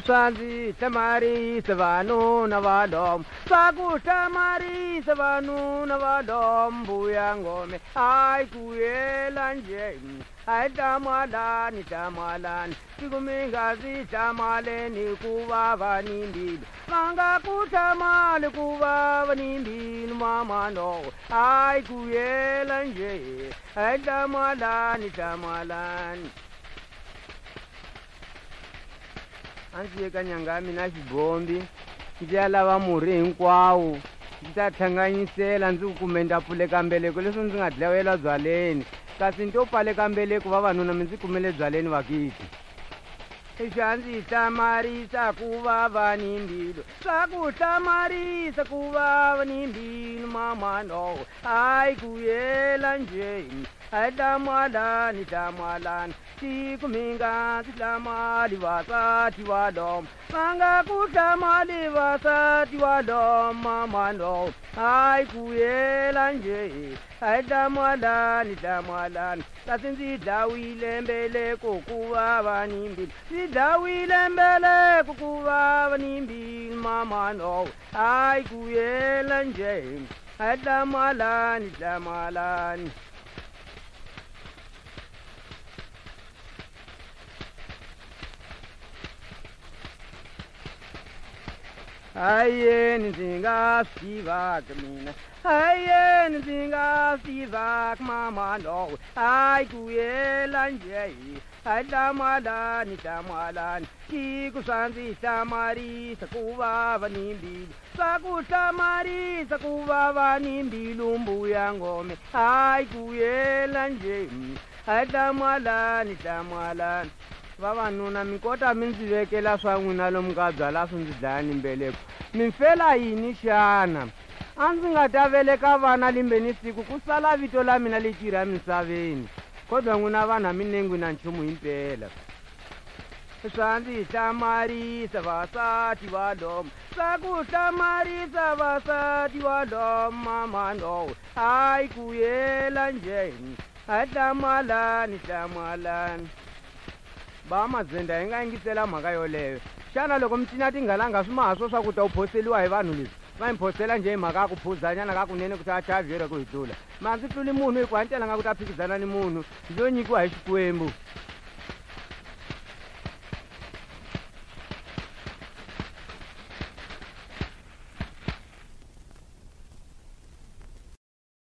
swanzi tamarisa vanuna vadom swaku tamarisa vanuna vadom mbuya ngome ai kuyela nje ai tamalani tamalani sikumingazi tamaleni kuvava nimbili vanga kutamale kuvava nimbili mamano ai kuyela nje ai tamalani tamalani anzi eka nyanga ya mina xibombi ndzi ya lava murhi hinkwawo ndzi ta tlhanganyisela ndzi ku kume ndapfuleka mbeleko leswi ndzi nga dlawela byaleni kasi ni to pfaleka mbeleko vavanuna mi ndzi kumele byaleni vakiti xa ndzi hlamarisa ku vava ni mbilu swa ku hlamarisa ku vava ni mbilu mamano ai ku yela njeni ai tamalani tamalani siku minga tihlamali vasati vadom vanga ku hlamali vasati vadom mamano ai ku yela njeni ai tamalani tamalani kasi ndzi dlawile mbeleko ku vava ni mbilu dawile mbeleko ku vava ni mbilu mamano ai ku yela njeni ai tamalani tamalani ayeni ndzi nga swi tivaka mina ayeni ndzi nga swi tivaka mamano ai ku yela njeni ai tamalani tamalani siku swa ndzi hlamarisa ku vava ni mbilu swa ku hlamarisa ku vava ni mbilu mbuya ngome ai ku yela njeni ai tamalani tamalani vavanuna mi kota mi ndzi vekela swa n'wina lomu ka byala swi ndzi dlaya ni mbeleko mi fela yini xana a ndzi nga ta veleka vana limbeni siku ku sala vito la mina leci ra misaveni kodwa n'wina vanhu minengwi na nchumu himpela swa ndzi hlamarisa vasati vadom swa ku hlamarisa vasati vadom mamano ai ku yela njeni ai tamalani tamalani va mazenda hi nga yingisela mhaka yoleyo xana loko mi cina tinghalanga swi mahaswo swa ku ta u phoseliwa hi vanhu leswi va mi phosela njhe hi mhaka ya ku phuzanyana ka kunene ku ta chavhiyere ku hi tlula ma ndzi tluli munhu hi ku hantela nga ku ta phikizana ni munhu ndzo nyikiwa hi xikwembu